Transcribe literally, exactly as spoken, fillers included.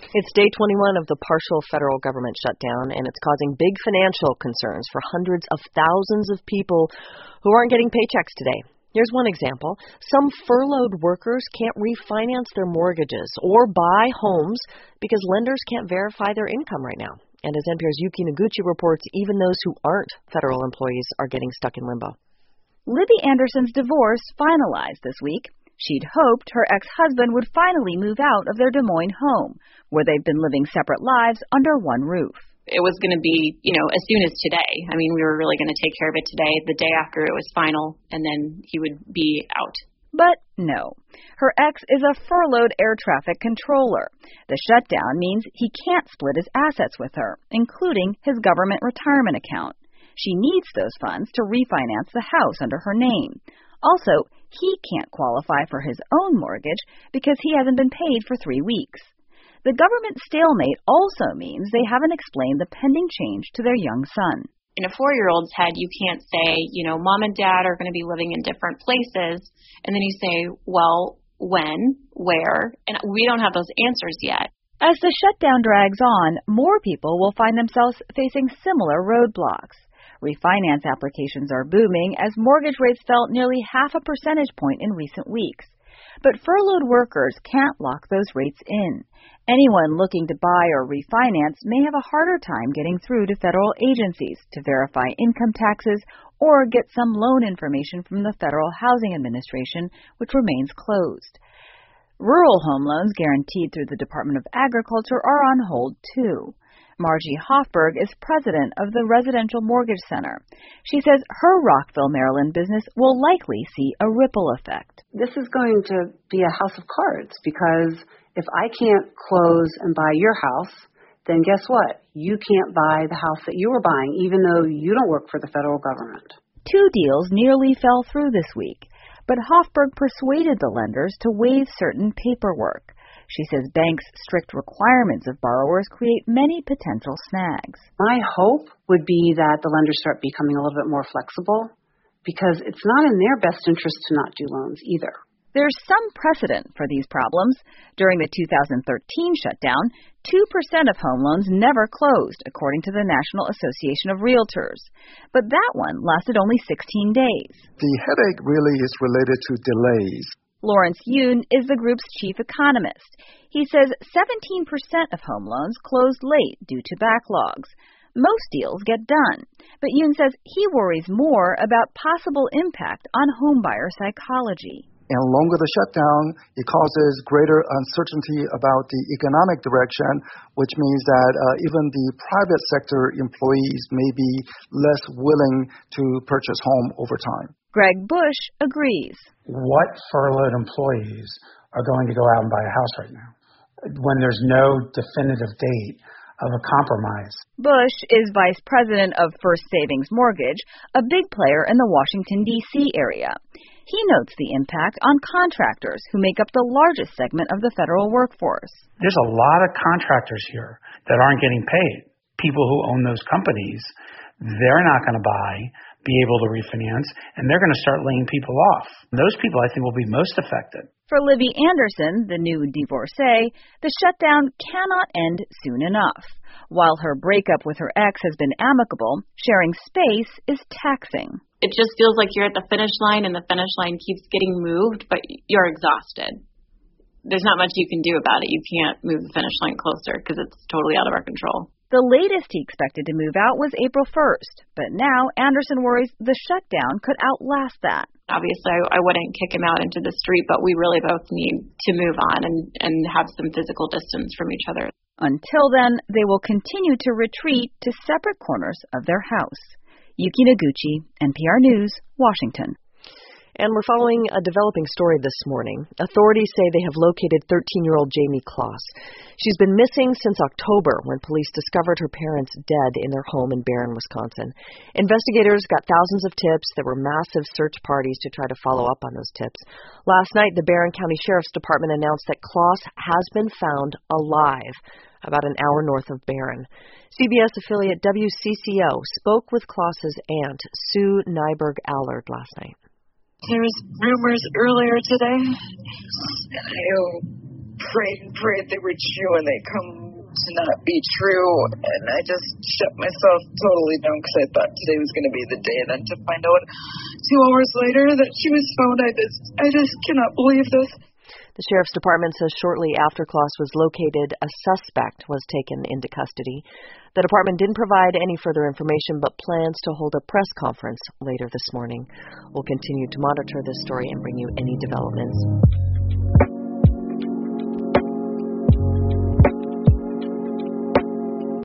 It's day twenty-one of the partial federal government shutdown, and it's causing big financial concerns for hundreds of thousands of people who aren't getting paychecks today. Here's one example. Some furloughed workers can't refinance their mortgages or buy homes because lenders can't verify their income right now. And as N P R's Yuki Noguchi reports, even those who aren't federal employees are getting stuck in limbo. Libby Anderson's divorce finalized this week. She'd hoped her ex-husband would finally move out of their Des Moines home, where they've been living separate lives under one roof. It was going to be, you know, as soon as today. I mean, we were really going to take care of it today, the day after it was final, and then he would be out. But no. Her ex is a furloughed air traffic controller. The shutdown means he can't split his assets with her, including his government retirement account. She needs those funds to refinance the house under her name. Also, he can't qualify for his own mortgage because he hasn't been paid for three weeks. The government stalemate also means they haven't explained the pending change to their young son. In a four-year-old's head, you can't say, you know, mom and dad are going to be living in different places, and then you say, well, when, where, and we don't have those answers yet. As the shutdown drags on, more people will find themselves facing similar roadblocks. Refinance applications are booming as mortgage rates fell nearly half a percentage point in recent weeks. But furloughed workers can't lock those rates in. Anyone looking to buy or refinance may have a harder time getting through to federal agencies to verify income taxes or get some loan information from the Federal Housing Administration, which remains closed. Rural home loans guaranteed through the Department of Agriculture are on hold, too. Margie Hoffberg is president of the Residential Mortgage Center. She says her Rockville, Maryland business will likely see a ripple effect. This is going to be a house of cards because if I can't close and buy your house, then guess what? You can't buy the house that you were buying, even though you don't work for the federal government. Two deals nearly fell through this week, but Hoffberg persuaded the lenders to waive certain paperwork. She says banks' strict requirements of borrowers create many potential snags. My hope would be that the lenders start becoming a little bit more flexible because it's not in their best interest to not do loans either. There's some precedent for these problems. During the two thousand thirteen shutdown, two percent of home loans never closed, according to the National Association of Realtors. But that one lasted only sixteen days. The headache really is related to delays. Lawrence Yoon is the group's chief economist. He says seventeen percent of home loans closed late due to backlogs. Most deals get done, but Yoon says he worries more about possible impact on homebuyer psychology. And longer the shutdown, it causes greater uncertainty about the economic direction, which means that uh, even the private sector employees may be less willing to purchase home over time. Greg Bush agrees. What furloughed employees are going to go out and buy a house right now when there's no definitive date of a compromise? Bush is vice president of First Savings Mortgage, a big player in the Washington, D C area. He notes the impact on contractors who make up the largest segment of the federal workforce. There's a lot of contractors here that aren't getting paid. People who own those companies, they're not going to buy, be able to refinance, and they're going to start laying people off. Those people, I think, will be most affected. For Libby Anderson, the new divorcee, the shutdown cannot end soon enough. While her breakup with her ex has been amicable, sharing space is taxing. It just feels like you're at the finish line and the finish line keeps getting moved, but you're exhausted. There's not much you can do about it. You can't move the finish line closer because it's totally out of our control. The latest he expected to move out was April first, but now Anderson worries the shutdown could outlast that. Obviously, I, I wouldn't kick him out into the street, but we really both need to move on and, and have some physical distance from each other. Until then, they will continue to retreat to separate corners of their house. Yuki Noguchi, N P R News, Washington. And we're following a developing story this morning. Authorities say they have located thirteen-year-old Jamie Kloss. She's been missing since October when police discovered her parents dead in their home in Barron, Wisconsin. Investigators got thousands of tips. There were massive search parties to try to follow up on those tips. Last night, the Barron County Sheriff's Department announced that Kloss has been found alive about an hour north of Barron. C B S affiliate W C C O spoke with Kloss's aunt, Sue Nyberg-Allard, last night. There was rumors earlier today. I prayed and prayed they were true, and they come to not be true. And I just shut myself totally down because I thought today was going to be the day. And then to find out two hours later that she was found, I just, I just cannot believe this. The Sheriff's Department says shortly after Kloss was located, a suspect was taken into custody. The department didn't provide any further information, but plans to hold a press conference later this morning. We'll continue to monitor this story and bring you any developments.